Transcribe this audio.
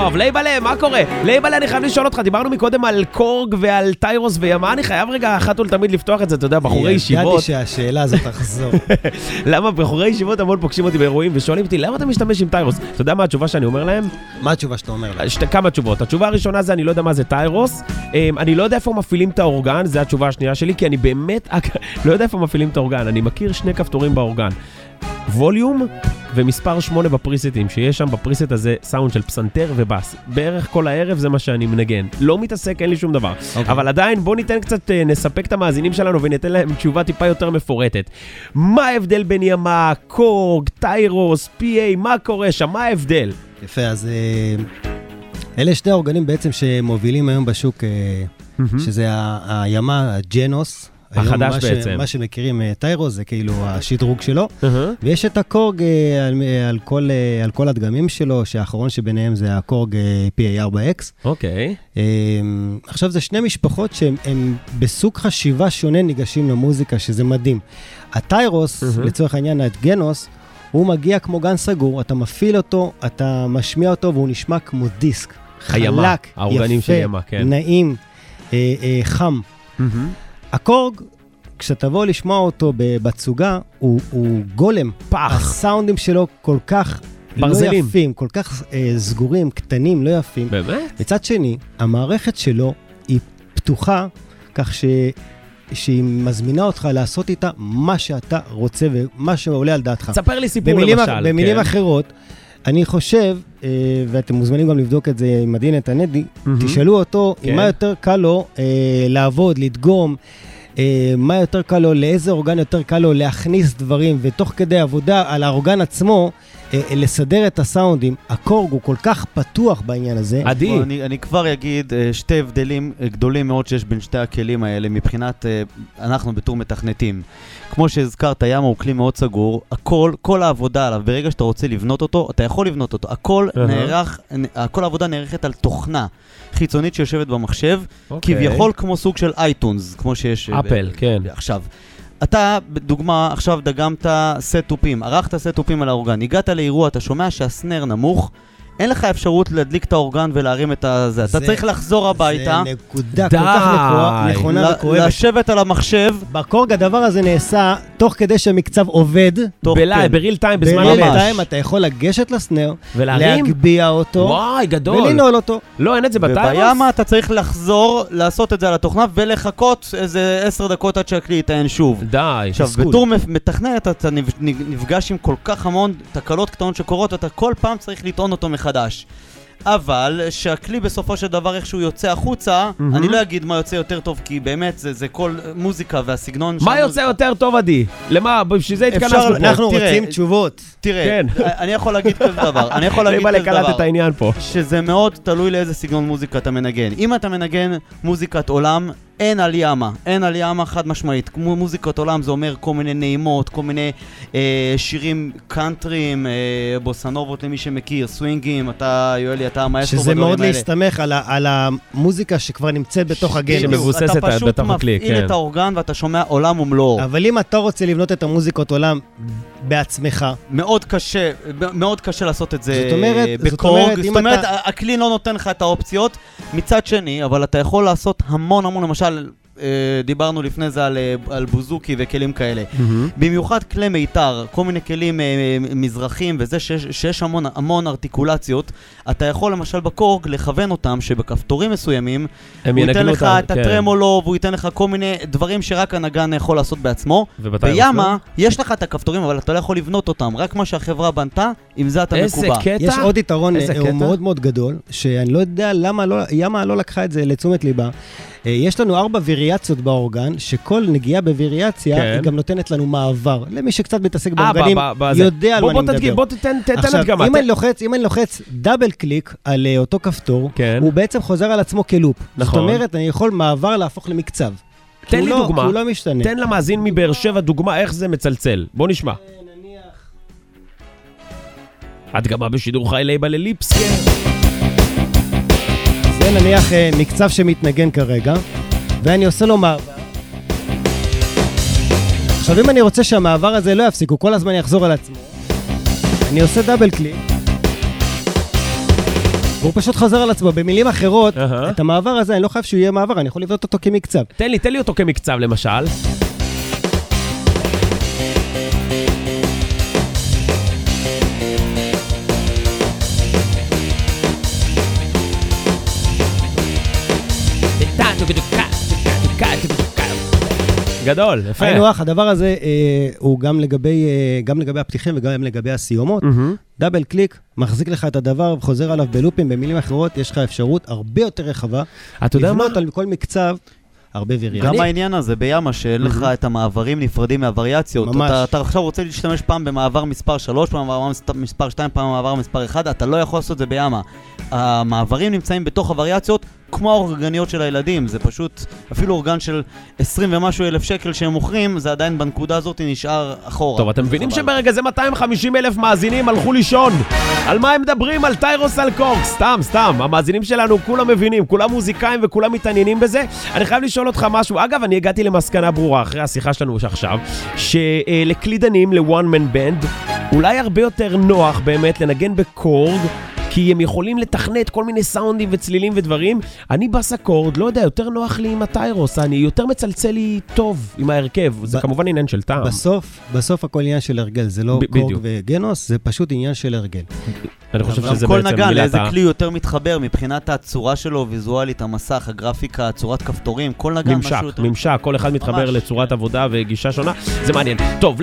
טוב, לייבלה, מה קורה? לייבלה, אני חייב לשאול אותך, דיברנו מקודם על קורג ועל טיירוס וימה, אני חייב רגע אחת ולתמיד לפתוח את זה, אתה יודע, בחורי ישיבות. ידעתי שהשאלה הזאת תחזור. למה בחורי ישיבות המון פוגשים אותי באירועים ושואלים אותי, למה אתה משתמש עם טיירוס? אתה יודע מה התשובה שאני אומר להם? מה התשובה שאתה אומר להם? כמה תשובות. התשובה הראשונה זה, אני לא יודע מה זה טיירוס, אני לא יודע איפה מפעילים את האורגן, זה התשובה השנייה שלי, כי אני באמת לא יודע איפה מפעילים את האורגן, אני מכיר שני כפתורים באורגן. ווליום ומספר 8 בפריסטים, שיש שם בפריסט הזה סאונד של פסנתר ובאס. בערך כל הערב זה מה שאני מנגן. לא מתעסק, אין לי שום דבר. אבל עדיין בוא ניתן קצת, נספק את המאזינים שלנו וניתן להם תשובה טיפה יותר מפורטת. מה ההבדל בין ימה, קורג, טיירוס, PA, מה קורה שם? מה ההבדל? יפה, אז אלה שני האורגנים בעצם שמובילים היום בשוק, שזה הימה, הג'נוס, החדש בעצם. מה שמכירים טיירוס זה כאילו השדרוג שלו, ויש את הקורג על כל הדגמים שלו, שהאחרון שביניהם זה הקורג PA4X. אוקיי. עכשיו זה שני משפחות שהם בסוג חשיבה שונה ניגשים למוזיקה, שזה מדהים. הטיירוס, לצורך העניין הג'נוס, הוא מגיע כמו גן סגור, אתה מפעיל אותו, אתה משמיע אותו, והוא נשמע כמו דיסק. חלק, יפה, נעים, חם. הקורג, כשתבוא לשמוע אותו בתסוגה, הוא גולם. פח. הסאונדים שלו כל כך ברזלים. לא יפים, כל כך סגורים, קטנים, לא יפים. באמת? מצד שני, המערכת שלו היא פתוחה, כך שהיא מזמינה אותך לעשות איתה מה שאתה רוצה ומה שעולה על דעתך. תספר לי סיפור למשל. במילים אחרות, אני חושב, ואתם מוזמנים גם לבדוק את זה עם עדין את הנדי, תשאלו אותו מה יותר קל לו לעבוד, לדגום, מה יותר קל לו, לאיזה אורגן יותר קל לו להכניס דברים, ותוך כדי עבודה על האורגן עצמו, לסדר את הסאונדים. הקורג הוא כל כך פתוח בעניין הזה. עדי. אני כבר אגיד שתי הבדלים גדולים מאוד שיש בין שתי הכלים האלה, מבחינת אנחנו בתור מתכנתים. כמו שהזכרת, ימה הוא כלי מאוד סגור, כל העבודה עליו, ברגע שאתה רוצה לבנות אותו, אתה יכול לבנות אותו. כל העבודה נערכת על תוכנה חיצונית שיושבת במחשב, כביכול כמו סוג של אייטונס, כמו שיש... אפל, כן. עכשיו, אתה, בדוגמה, עכשיו דגמת סט-טופים, ערכת סט-טופים על האורגן, הגעת לאירוע, אתה שומע שהסנר נמוך, אין לך אפשרות להדליק את האורגן ולהרים את זה. אתה צריך לחזור הביתה. זה נקודה כל כך נכונה וכואבת. לשבת על המחשב. בקורג הדבר הזה נעשה תוך כדי שהמקצב עובד. בריל טיים, בזמן ממש. בריל טיים אתה יכול לגשת לסנר, להגביע אותו. וואי, גדול. ולנעול אותו. לא, אין את זה בטיירוס? ובימה אתה צריך לחזור, לעשות את זה על התוכנה, ולחכות איזה 10 דקות עד שהכלי יטען שוב. די. עכשיו, בתור מתכנת אתה נפגש עם כל כך המון תקלות קטנות שקורות, ואתה כל פעם צריך לטעון אותו מחדש. אבל שהכלי בסופו של דבר איך שהוא יוצא החוצה, אני לא אגיד מה יוצא יותר טוב, כי באמת זה כל מוזיקה והסגנון. מה יוצא יותר טוב, עדי? למה? בשביל זה התכנסנו פה. אנחנו רוצים תשובות. תראה, אני יכול להגיד כזה דבר. אני יכול להגיד כזה דבר. שזה מאוד תלוי לאיזה סגנון מוזיקה אתה מנגן. אם אתה מנגן מוזיקת עולם, אין על ימה חד משמעית. כמו מוזיקת עולם זה אומר כל מיני נעימות, כל מיני שירים קאנטריים, בוסנובות למי שמכיר, סווינגים, אתה יואלי, אתה המאסטרו שזה מאוד להסתמך על המוזיקה שכבר נמצאת בתוך הגן. שמבוססת בתוך הכלי, אתה פשוט מפעיל את האורגן ואתה שומע עולם ומלואו. אבל אם אתה רוצה לבנות את המוזיקות עולם בעצמך, מאוד קשה לעשות את זה בקורג. זאת אומרת, הכלי לא נותן לך את האופציות. מצד שני, אבל אתה יכול לעשות המון, למשל, דיברנו לפני זה על בוזוקי וכלים כאלה. במיוחד כלי מיתר, כל מיני כלים מזרחים וזה שיש המון ארטיקולציות, אתה יכול למשל בקורג לכוון אותם שבכפתורים מסוימים, הוא ייתן לך את הטרמולו, והוא ייתן לך כל מיני דברים שרק הנגן יכול לעשות בעצמו. בימה, יש לך את הכפתורים, אבל אתה לא יכול לבנות אותם, רק מה שהחברה בנתה, עם זה אתה מקובע. יש עוד יתרון, הוא מאוד מאוד גדול, שאני לא יודע למה ימה לא לקחה את זה לתשומת ליבה. יש לנו 4 וריאציות באורגן, שכל נגיעה בווריאציה היא גם נותנת לנו מעבר. למי שקצת מתעסק באורגנים, יודע על מה אני מדבר. בוא תתן את גם. אם אני לוחץ דאבל קליק על אותו כפתור, הוא בעצם חוזר על עצמו כלופ. זאת אומרת, אני יכול מעבר להפוך למקצב. תן לי דוגמה. הוא לא משתנה. תן למאזין מבאר שבע דוגמה איך זה מצלצל. בוא נשמע. הדגמה בשידור חי לייבלה ליפס. זה נניח מקצב שמתנגן כרגע, ואני עושה לו מעבר. עכשיו אם אני רוצה שהמעבר הזה לא יפסיק, הוא כל הזמן יחזור על עצמו, אני עושה דאבל קליק, והוא פשוט חוזר על עצמו. במילים אחרות, את המעבר הזה, אני לא חייב שהוא יהיה מעבר, אני יכול לבנות אותו כמקצב. תן לי אותו כמקצב, למשל. גדול, יפה. היינו אח, הדבר הזה הוא גם לגבי הפתיחים וגם לגבי הסיומות. דאבל קליק, מחזיק לך את הדבר וחוזר עליו בלופים, במילים אחרות, יש לך אפשרות הרבה יותר רחבה. אתה יודע מה? לבנות על כל מקצב הרבה וריאנט. גם העניין הזה בימה שאין לך את המעברים נפרדים מהווריאציות. ממש. אתה עכשיו רוצה להשתמש פעם במעבר מספר 3, פעם במעבר מספר 2, פעם במעבר מספר 1, אתה לא יכול לעשות את זה בימה. המעברים נמצאים בתוך הווריאציות כמו האורגניות של הילדים, זה פשוט, אפילו אורגן של 20 ומשהו אלף שקל שהם מוכרים, זה עדיין בנקודה הזאת נשאר אחורה. טוב, אתם מבינים שברגע זה 250,000 מאזינים הלכו לישון. על מה הם מדברים? על טיירוס על קורק. סתם. המאזינים שלנו כולם מבינים, כולם מוזיקאים וכולם מתעניינים בזה. אני חייב לשאול אותך משהו. אגב, אני הגעתי למסקנה ברורה אחרי השיחה שלנו עכשיו, שלקלידנים, ל-one man band, אולי הרבה יותר נוח באמת לנגן בקורג, כי הם יכולים לתכנת כל מיני סאונדים וצלילים ודברים. אני בסקורד, לא יודע, יותר נוח לי עם הטיירוס, אני יותר מצלצל לי טוב עם ההרכב. זה כמובן עניין של טעם. בסוף הכל עניין של הרגל, זה לא קורג וגנוס, זה פשוט עניין של הרגל. אני חושב שזה כל בעצם נגן, מילת לאיזה כלי יותר מתחבר מבחינת הצורה שלו, ויזואלית, המסך, הגרפיקה, צורת כפתורים, כל נגן משהו יותר... ממשק, כל אחד מתחבר לצורת עבודה וגישה שונה. זה מעניין. טוב,